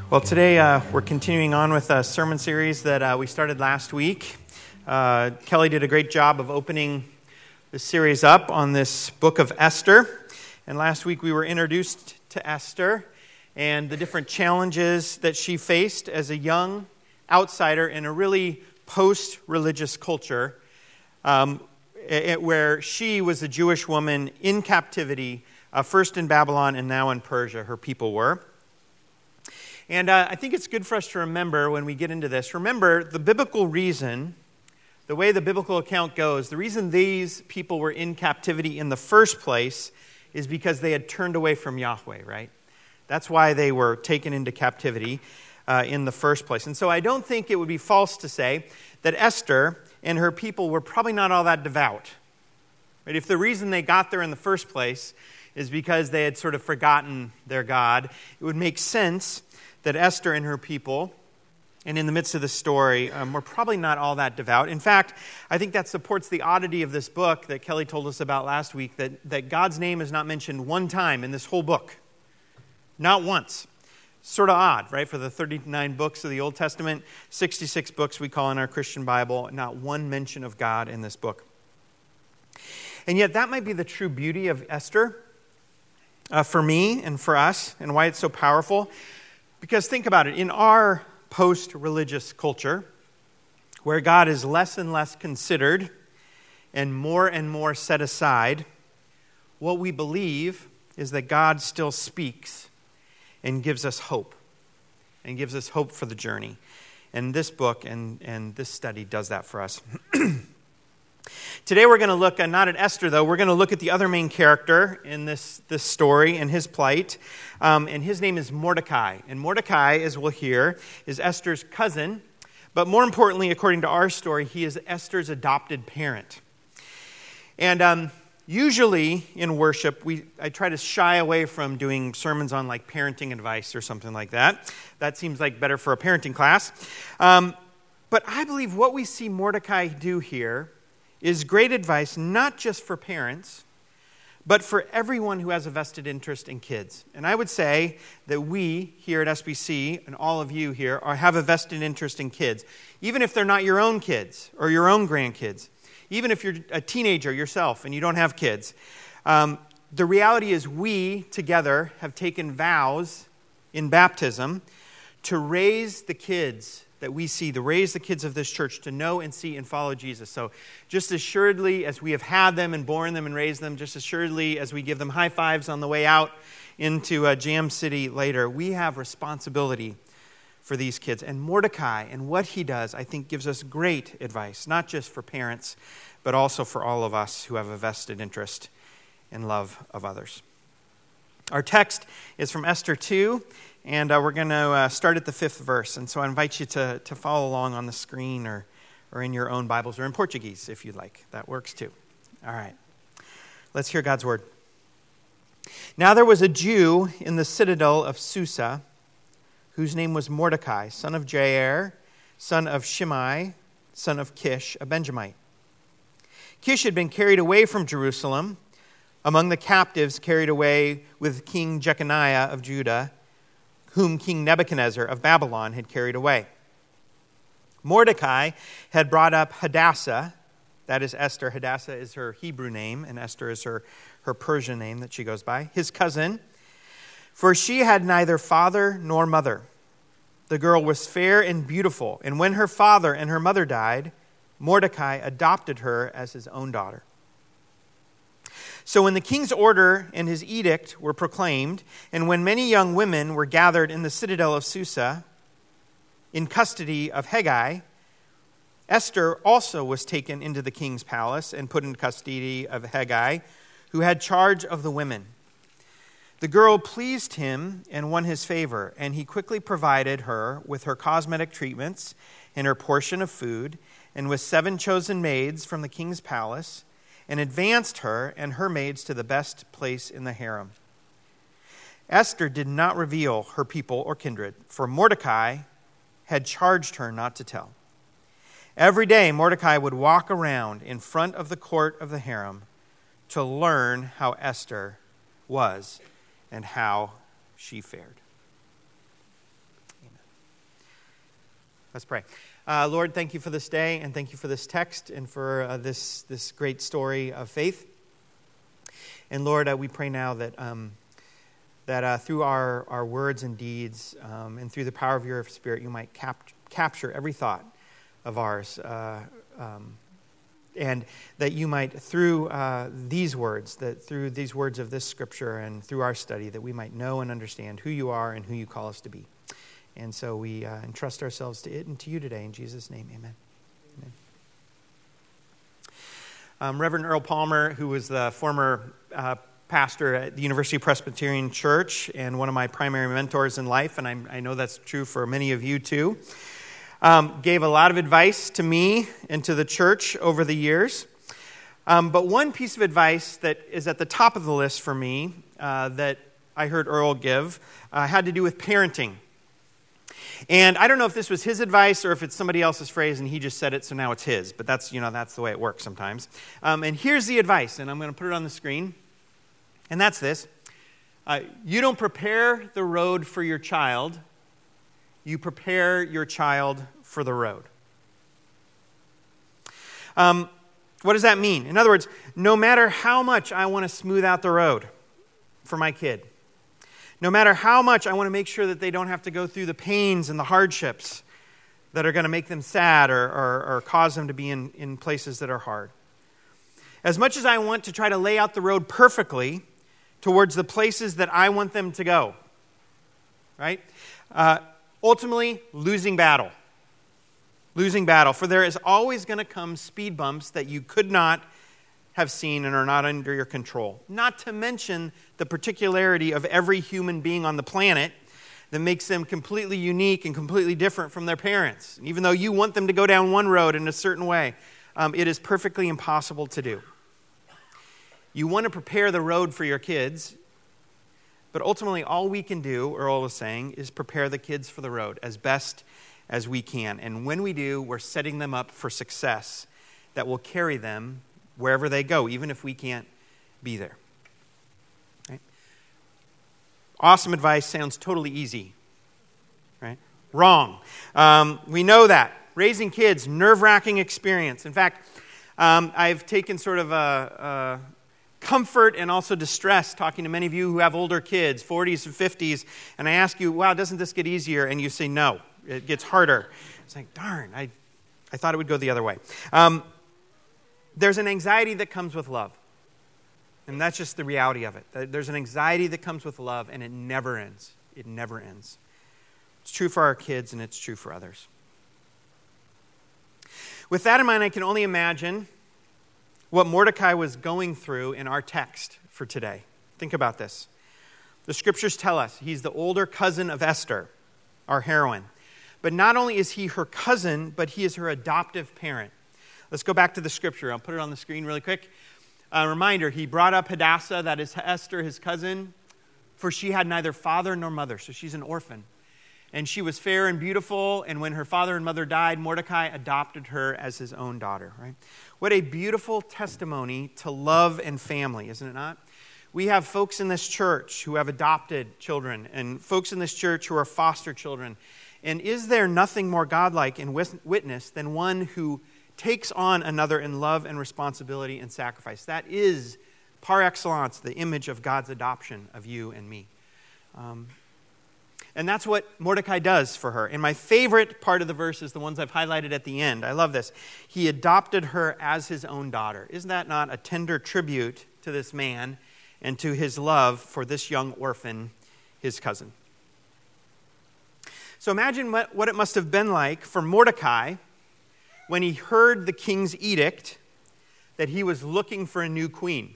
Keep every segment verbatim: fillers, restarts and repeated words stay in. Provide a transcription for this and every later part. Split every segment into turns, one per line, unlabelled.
Well, today uh, we're continuing on with a sermon series that uh, we started last week. Uh, Kelly did a great job of opening the series up on this book of Esther. And last week we were introduced to Esther and the different challenges that she faced as a young outsider in a really post-religious culture um, it, where she was a Jewish woman in captivity, uh, first in Babylon and now in Persia, her people were. And uh, I think it's good for us to remember when we get into this, remember the biblical reason, the way the biblical account goes, the reason these people were in captivity in the first place is because they had turned away from Yahweh, right? That's why they were taken into captivity uh, in the first place. And so I don't think it would be false to say that Esther and her people were probably not all that devout. Right? If the reason they got there in the first place is because they had sort of forgotten their God, it would make sense that Esther and her people, and in the midst of the story, um, were probably not all that devout. In fact, I think that supports the oddity of this book that Kelly told us about last week, that, that God's name is not mentioned one time in this whole book. Not once. Sort of odd, right? For the thirty-nine books of the Old Testament, sixty-six books we call in our Christian Bible, not one mention of God in this book. And yet that might be the true beauty of Esther uh, for me and for us, and why it's so powerful. Because think about it, in our post-religious culture, where God is less and less considered and more and more set aside, what we believe is that God still speaks and gives us hope, and gives us hope for the journey. And this book and, and this study does that for us. Today we're going to look, uh, not at Esther though, we're going to look at the other main character in this, this story and his plight. Um, and his name is Mordecai. And Mordecai, as we'll hear, is Esther's cousin. But more importantly, according to our story, he is Esther's adopted parent. And um, usually in worship, we I try to shy away from doing sermons on like parenting advice or something like that. That seems like better for a parenting class. Um, but I believe what we see Mordecai do here is great advice, not just for parents, but for everyone who has a vested interest in kids. And I would say that we here at S B C, and all of you here, are, have a vested interest in kids, even if they're not your own kids or your own grandkids, even if you're a teenager yourself and you don't have kids. Um, the reality is we, together, have taken vows in baptism to raise the kids that we see, to raise the kids of this church to know and see and follow Jesus. So just assuredly as we have had them and born them and raised them, just assuredly as we give them high fives on the way out into uh, Jam City later, we have responsibility for these kids. And Mordecai and what he does, I think, gives us great advice, not just for parents, but also for all of us who have a vested interest and love of others. Our text is from Esther two, and uh, we're going to uh, start at the fifth verse. And so I invite you to, to follow along on the screen or, or in your own Bibles or in Portuguese if you'd like. That works too. All right. Let's hear God's word. Now there was a Jew in the citadel of Susa whose name was Mordecai, son of Jair, son of Shimei, son of Kish, a Benjamite. Kish had been carried away from Jerusalem among the captives carried away with King Jeconiah of Judah, whom King Nebuchadnezzar of Babylon had carried away. Mordecai had brought up Hadassah, that is Esther. Hadassah is her Hebrew name, and Esther is her, her Persian name that she goes by, his cousin, for she had neither father nor mother. The girl was fair and beautiful, and when her father and her mother died, Mordecai adopted her as his own daughter. So when the king's order and his edict were proclaimed, and when many young women were gathered in the citadel of Susa in custody of Hegai, Esther also was taken into the king's palace and put in custody of Hegai, who had charge of the women. The girl pleased him and won his favor, and he quickly provided her with her cosmetic treatments and her portion of food, and with seven chosen maids from the king's palace, and advanced her and her maids to the best place in the harem. Esther did not reveal her people or kindred, for Mordecai had charged her not to tell. Every day Mordecai would walk around in front of the court of the harem to learn how Esther was and how she fared. Let's pray. Uh, Lord, thank you for this day, and thank you for this text, and for uh, this this great story of faith. And Lord, uh, we pray now that um, that uh, through our, our words and deeds, um, and through the power of your Spirit, you might cap- capture every thought of ours, uh, um, and that you might, through uh, these words, that through these words of this Scripture, and through our study, that we might know and understand who you are and who you call us to be. And so we uh, entrust ourselves to it and to you today. In Jesus' name, amen. Amen. Um, Reverend Earl Palmer, who was the former uh, pastor at the University Presbyterian Church and one of my primary mentors in life, and I'm, I know that's true for many of you too, um, gave a lot of advice to me and to the church over the years. Um, but one piece of advice that is at the top of the list for me uh, that I heard Earl give uh, had to do with parenting. And I don't know if this was his advice or if it's somebody else's phrase and he just said it, so now it's his. But that's, you know, that's the way it works sometimes. Um, and here's the advice, and I'm going to put it on the screen. And that's this. Uh, you don't prepare the road for your child. You prepare your child for the road. Um, what does that mean? In other words, no matter how much I want to smooth out the road for my kid, no matter how much I want to make sure that they don't have to go through the pains and the hardships that are going to make them sad or, or, or cause them to be in, in places that are hard. As much as I want to try to lay out the road perfectly towards the places that I want them to go, right? Uh, ultimately, losing battle. Losing battle. For there is always going to come speed bumps that you could not have seen and are not under your control. Not to mention the particularity of every human being on the planet that makes them completely unique and completely different from their parents. And even though you want them to go down one road in a certain way, um, it is perfectly impossible to do. You want to prepare the road for your kids, but ultimately all we can do, Earl was saying, is prepare the kids for the road as best as we can. And when we do, we're setting them up for success that will carry them wherever they go, even if we can't be there. Right? Awesome advice sounds totally easy. Right? Wrong. Um, we know that. Raising kids, nerve-wracking experience. In fact, um, I've taken sort of a, a comfort and also distress talking to many of you who have older kids, forties and fifties, and I ask you, wow, doesn't this get easier? And you say, no, it gets harder. It's like, darn, I, I thought it would go the other way. Um, There's an anxiety that comes with love. And that's just the reality of it. There's an anxiety that comes with love, and it never ends. It never ends. It's true for our kids, and it's true for others. With that in mind, I can only imagine what Mordecai was going through in our text for today. Think about this. The scriptures tell us he's the older cousin of Esther, our heroine. But not only is he her cousin, but he is her adoptive parent. Let's go back to the scripture. I'll put it on the screen really quick. A reminder, he brought up Hadassah, that is Esther, his cousin, for she had neither father nor mother, so she's an orphan. And she was fair and beautiful, and when her father and mother died, Mordecai adopted her as his own daughter, right? What a beautiful testimony to love and family, isn't it not? We have folks in this church who have adopted children, and folks in this church who are foster children. And is there nothing more godlike in witness than one who takes on another in love and responsibility and sacrifice? That is, par excellence, the image of God's adoption of you and me. Um, and that's what Mordecai does for her. And my favorite part of the verse is the ones I've highlighted at the end. I love this. He adopted her as his own daughter. Isn't that not a tender tribute to this man and to his love for this young orphan, his cousin? So imagine what, what it must have been like for Mordecai when he heard the king's edict that he was looking for a new queen.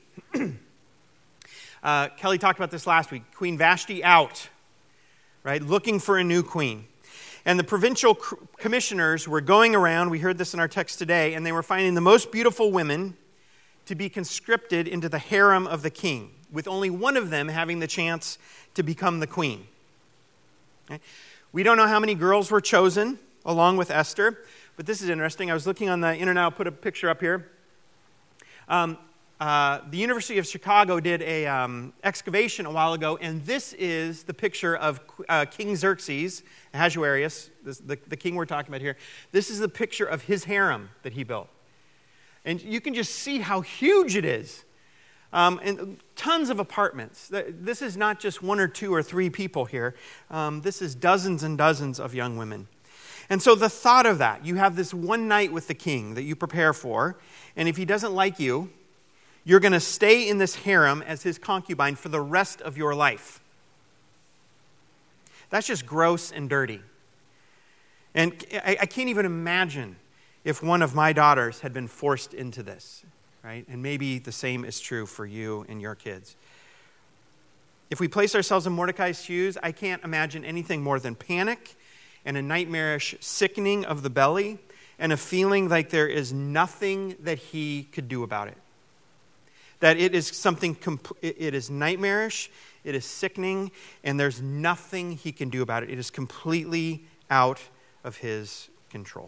uh, Kelly talked about this last week. Queen Vashti out, right? Looking for a new queen. And the provincial commissioners were going around, we heard this in our text today, and they were finding the most beautiful women to be conscripted into the harem of the king, with only one of them having the chance to become the queen. Okay? We don't know how many girls were chosen along with Esther, but this is interesting. I was looking on the internet. I'll put a picture up here. Um, Uh, the University of Chicago did a um, excavation a while ago, and this is the picture of uh, King Xerxes, Ahasuerus, this, the, the king we're talking about here. This is the picture of his harem that he built. And you can just see how huge it is. Um, and tons of apartments. This is not just one or two or three people here. Um, this is dozens and dozens of young women. And so the thought of that, you have this one night with the king that you prepare for, and if he doesn't like you, you're going to stay in this harem as his concubine for the rest of your life. That's just gross and dirty. And I, I can't even imagine if one of my daughters had been forced into this, right? And maybe the same is true for you and your kids. If we place ourselves in Mordecai's shoes, I can't imagine anything more than panic and a nightmarish sickening of the belly and a feeling like there is nothing that he could do about it. That it is something, it is nightmarish, it is sickening, and there's nothing he can do about it. It is completely out of his control.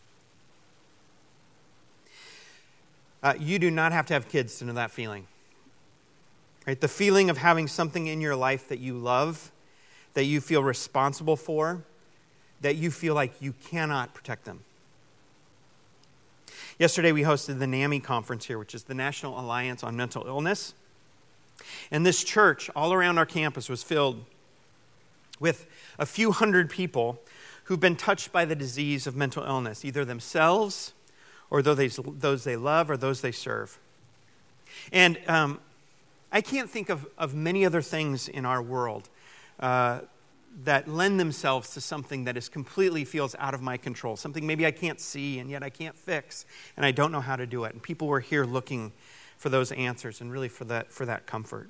Uh, you do not have to have kids to know that feeling. Right? The feeling of having something in your life that you love, that you feel responsible for, that you feel like you cannot protect them. Yesterday we hosted the NAMI conference here, which is the National Alliance on Mental Illness. And this church all around our campus was filled with a few hundred people who've been touched by the disease of mental illness, either themselves or those they love or those they serve. And um, I can't think of, of many other things in our world uh, that lend themselves to something that is completely feels out of my control, something maybe I can't see and yet I can't fix, and I don't know how to do it. And people were here looking for those answers and really for that for that comfort.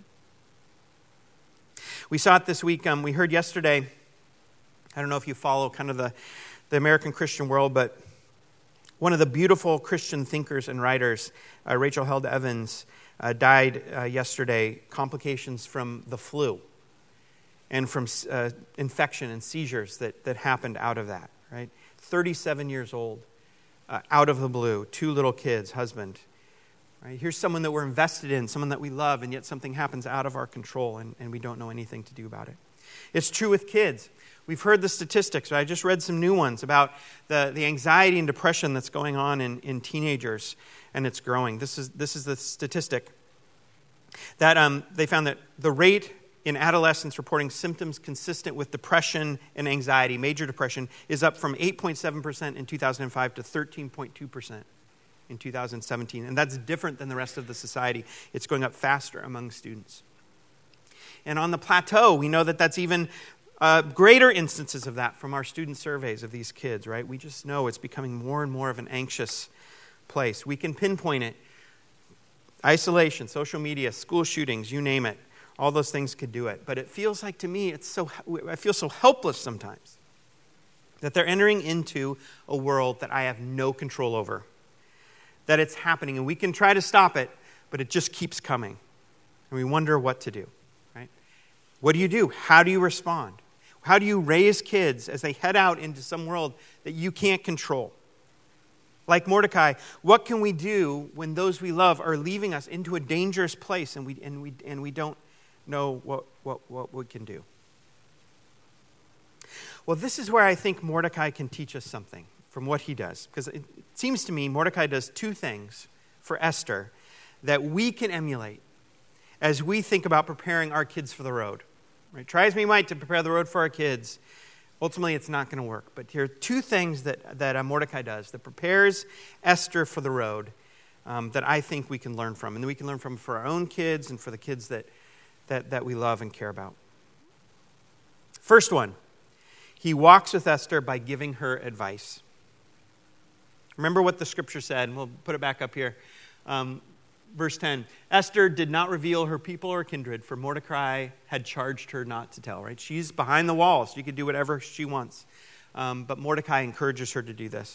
We saw it this week. Um, we heard yesterday, I don't know if you follow kind of the, the American Christian world, but one of the beautiful Christian thinkers and writers, uh, Rachel Held Evans, uh, died uh, yesterday, complications from the flu and from uh, infection and seizures that, that happened out of that, right? thirty-seven years old, uh, out of the blue, two little kids, husband. Right? Here's someone that we're invested in, someone that we love, and yet something happens out of our control, and, and we don't know anything to do about it. It's true with kids. We've heard the statistics. Right? I just read some new ones about the, the anxiety and depression that's going on in, in teenagers, and it's growing. This is this is the statistic that um, they found that the rate in adolescents reporting symptoms consistent with depression and anxiety, major depression, is up from eight point seven percent in two thousand five to thirteen point two percent in two thousand seventeen. And that's different than the rest of the society. It's going up faster among students. And on the plateau, we know that that's even uh, greater instances of that from our student surveys of these kids, right? We just know it's becoming more and more of an anxious place. We can pinpoint it. Isolation, social media, school shootings, you name it. All those things could do it. But it feels like to me, it's so I feel so helpless sometimes that they're entering into a world that I have no control over. That it's happening, and we can try to stop it, but it just keeps coming. And we wonder what to do, right? What do you do? How do you respond? How do you raise kids as they head out into some world that you can't control? Like Mordecai, what can we do when those we love are leaving us into a dangerous place and we and we and we don't know what, what, what we can do? Well, this is where I think Mordecai can teach us something from what he does. Because it seems to me Mordecai does two things for Esther that we can emulate as we think about preparing our kids for the road. Right? Try as we might to prepare the road for our kids, ultimately it's not going to work. But here are two things that, that uh, Mordecai does that prepares Esther for the road um, that I think we can learn from. And that we can learn from for our own kids and for the kids that, that, that we love and care about. First one, he walks with Esther by giving her advice. Remember what the scripture said, and we'll put it back up here. Um, verse ten, Esther did not reveal her people or kindred, for Mordecai had charged her not to tell, right? She's behind the walls. She can do whatever she wants. Um, but Mordecai encourages her to do this.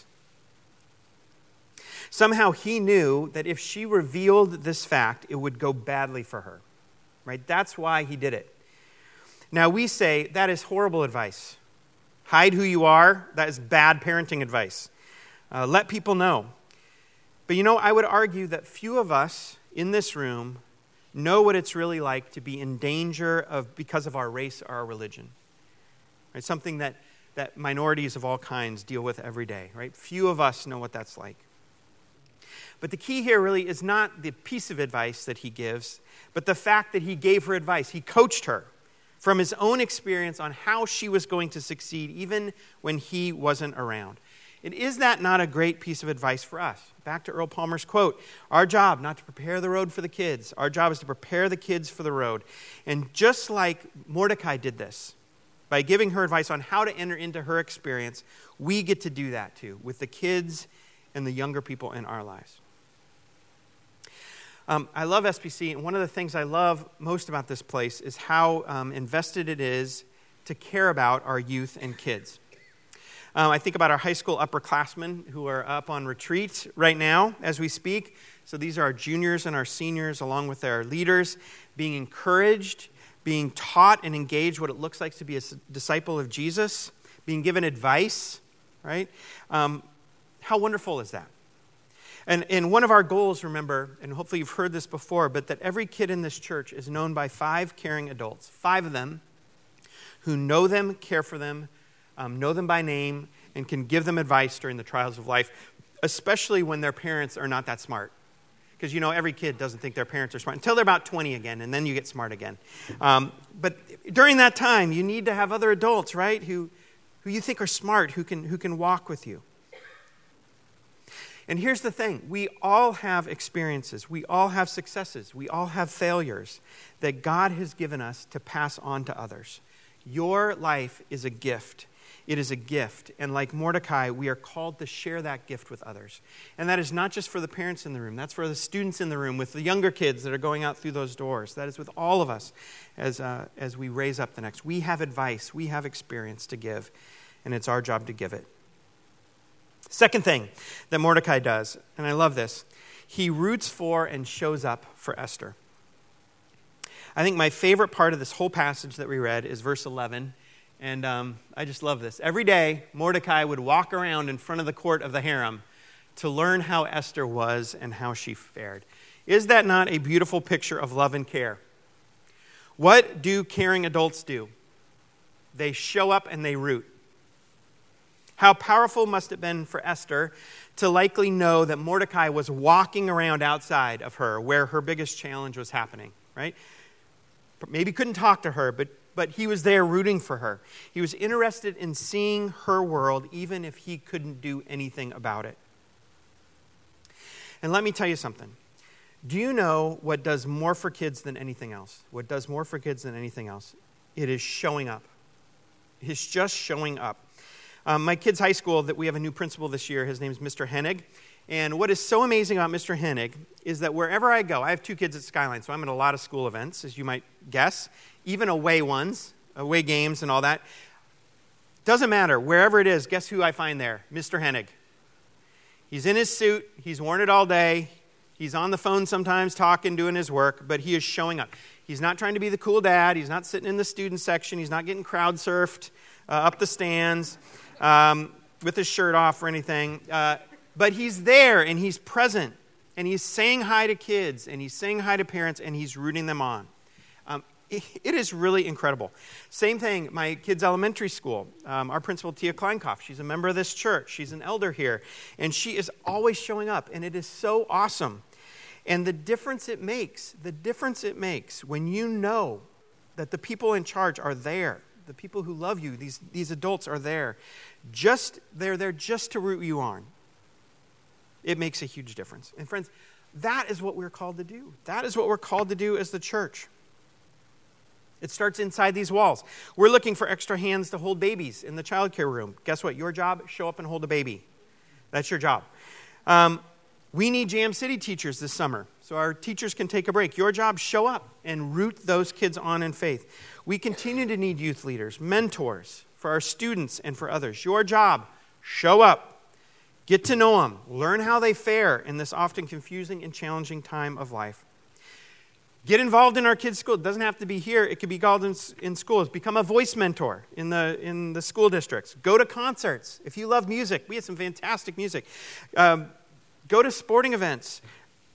Somehow he knew that if she revealed this fact, it would go badly for her, right? That's why he did it. Now we say that is horrible advice. Hide who you are. That is bad parenting advice. Uh, let people know. But you know, I would argue that few of us in this room know what it's really like to be in danger of because of our race or our religion. Right? Something that, that minorities of all kinds deal with every day, right? Few of us know what that's like. But the key here really is not the piece of advice that he gives, but the fact that he gave her advice. He coached her from his own experience on how she was going to succeed even when he wasn't around. And is that not a great piece of advice for us? Back to Earl Palmer's quote, our job not to prepare the road for the kids. Our job is to prepare the kids for the road. And just like Mordecai did this, by giving her advice on how to enter into her experience, we get to do that too with the kids and the younger people in our lives. Um, I love S P C, and one of the things I love most about this place is how um, invested it is to care about our youth and kids. Um, I think about our high school upperclassmen who are up on retreat right now as we speak. So these are our juniors and our seniors, along with their leaders, being encouraged, being taught and engaged what it looks like to be a disciple of Jesus, being given advice, right? Um, how wonderful is that? And, and one of our goals, remember, and hopefully you've heard this before, but that every kid in this church is known by five caring adults, five of them who know them, care for them, um, know them by name, and can give them advice during the trials of life, especially when their parents are not that smart. Because, you know, every kid doesn't think their parents are smart until they're about twenty again, and then you get smart again. Um, but during that time, you need to have other adults, right, who, who you think are smart, who can, who can walk with you. And here's the thing. We all have experiences. We all have successes. We all have failures that God has given us to pass on to others. Your life is a gift. It is a gift. And like Mordecai, we are called to share that gift with others. And that is not just for the parents in the room. That's for the students in the room, with the younger kids that are going out through those doors. That is with all of us as, uh, as we raise up the next. We have advice. We have experience to give. And it's our job to give it. Second thing that Mordecai does, and I love this, he roots for and shows up for Esther. I think my favorite part of this whole passage that we read is verse eleven, and um, I just love this. Every day, Mordecai would walk around in front of the court of the harem to learn how Esther was and how she fared. Is that not a beautiful picture of love and care? What do caring adults do? They show up and they root. How powerful must it have been for Esther to likely know that Mordecai was walking around outside of her where her biggest challenge was happening, right? Maybe couldn't talk to her, but, but he was there rooting for her. He was interested in seeing her world even if he couldn't do anything about it. And let me tell you something. Do you know what does more for kids than anything else? What does more for kids than anything else? It is showing up. It's just showing up. Um, my kids' high school, that we have a new principal this year. His name is Mister Hennig. And what is so amazing about Mister Hennig is that wherever I go, I have two kids at Skyline, so I'm at a lot of school events, as you might guess, even away ones, away games and all that. Doesn't matter. Wherever it is, guess who I find there? Mister Hennig. He's in his suit. He's worn it all day. He's on the phone sometimes talking, doing his work, but he is showing up. He's not trying to be the cool dad. He's not sitting in the student section. He's not getting crowd surfed uh, up the stands. Um, with his shirt off or anything, uh, but he's there and he's present and he's saying hi to kids and he's saying hi to parents and he's rooting them on. Um, it, it is really incredible. Same thing, my kids' elementary school. Um, our principal, Tia Kleinkopf, she's a member of this church. She's an elder here, and she is always showing up, and it is so awesome. And the difference it makes, the difference it makes when you know that the people in charge are there. The people who love you, these, these adults are there. Just they're there just to root you on. It makes a huge difference. And friends, that is what we're called to do. That is what we're called to do as the church. It starts inside these walls. We're looking for extra hands to hold babies in the childcare room. Guess what? Your job, show up and hold a baby. That's your job. Um, we need Jam City teachers this summer, so our teachers can take a break. Your job, show up and root those kids on in faith. We continue to need youth leaders, mentors for our students and for others. Your job, show up, get to know them, learn how they fare in this often confusing and challenging time of life. Get involved in our kids' school. It doesn't have to be here. It could be called in, in schools. Become a voice mentor in the in the school districts. Go to concerts. If you love music, we have some fantastic music. Um, go to sporting events.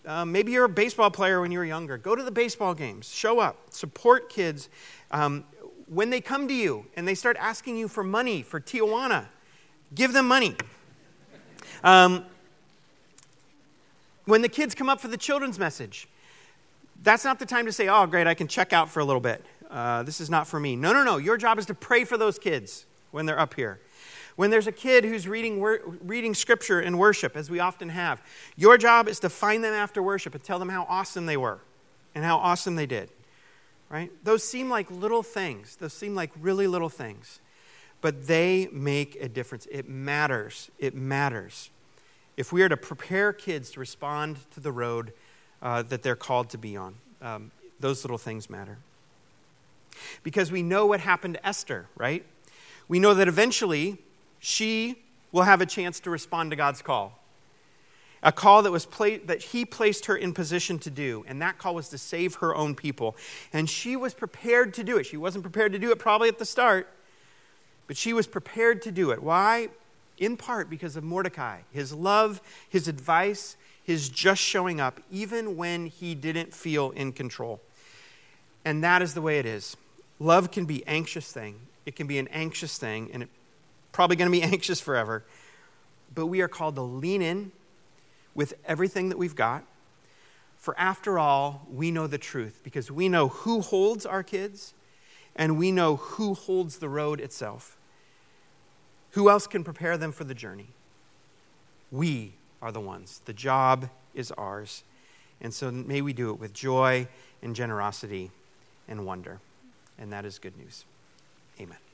Um, maybe you're a baseball player when you were younger. Go to the baseball games. Show up. Support kids. Um, when they come to you and they start asking you for money for Tijuana, give them money. Um, when the kids come up for the children's message, that's not the time to say, oh, great, I can check out for a little bit. Uh, this is not for me. No, no, no. Your job is to pray for those kids when they're up here. When there's a kid who's reading wor- reading scripture in worship, as we often have, your job is to find them after worship and tell them how awesome they were and how awesome they did. Right? Those seem like little things. Those seem like really little things. But they make a difference. It matters. It matters. If we are to prepare kids to respond to the road uh, that they're called to be on, um, those little things matter. Because we know what happened to Esther, right? We know that eventually she will have a chance to respond to God's call. A call that was pla- that he placed her in position to do. And that call was to save her own people. And she was prepared to do it. She wasn't prepared to do it probably at the start. But she was prepared to do it. Why? In part because of Mordecai. His love, his advice, his just showing up, even when he didn't feel in control. And that is the way it is. Love can be an anxious thing. It can be an anxious thing, and it's probably going to be anxious forever. But we are called to lean in with everything that we've got. For after all, we know the truth, because we know who holds our kids, and we know who holds the road itself. Who else can prepare them for the journey? We are the ones. The job is ours. And so may we do it with joy and generosity and wonder. And that is good news. Amen.